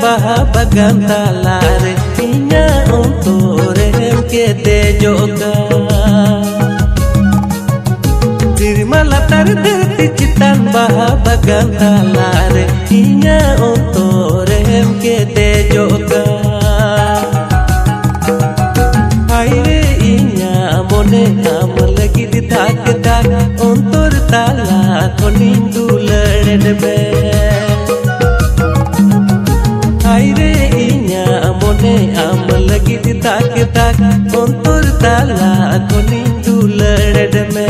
baha bagan talare inya untorem ke dejoka Dirima latar derti citan baha bagan talare inya untorem ke dejoka Aire inya mone am lagi ditak tak untor tala konindu ledbe Aire inya mone am lagi ditak tak untor tala konindu ledbe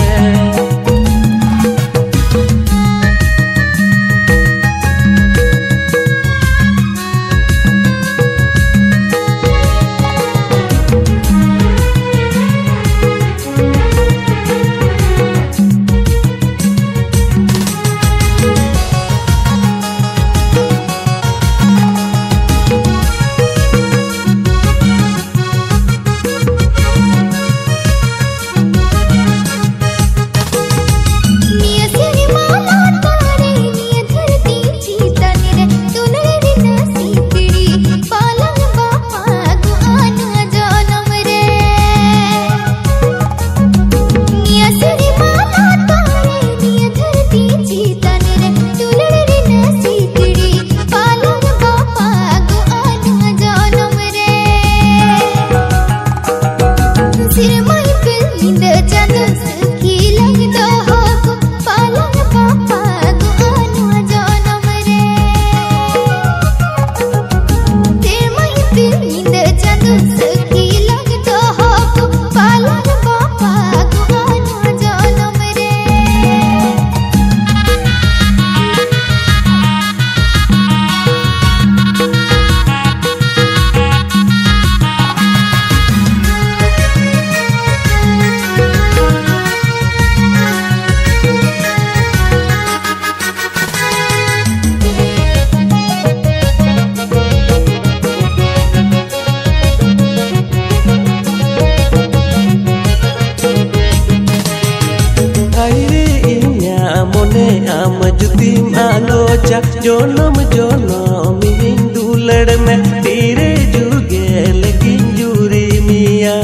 am jutim alocha jonom jonom hindu lad में तेरे जुगे लेकिन जुरी मिया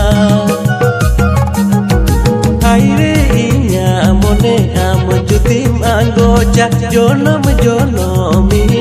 Aire inya mone am jutim alocha jonom jonom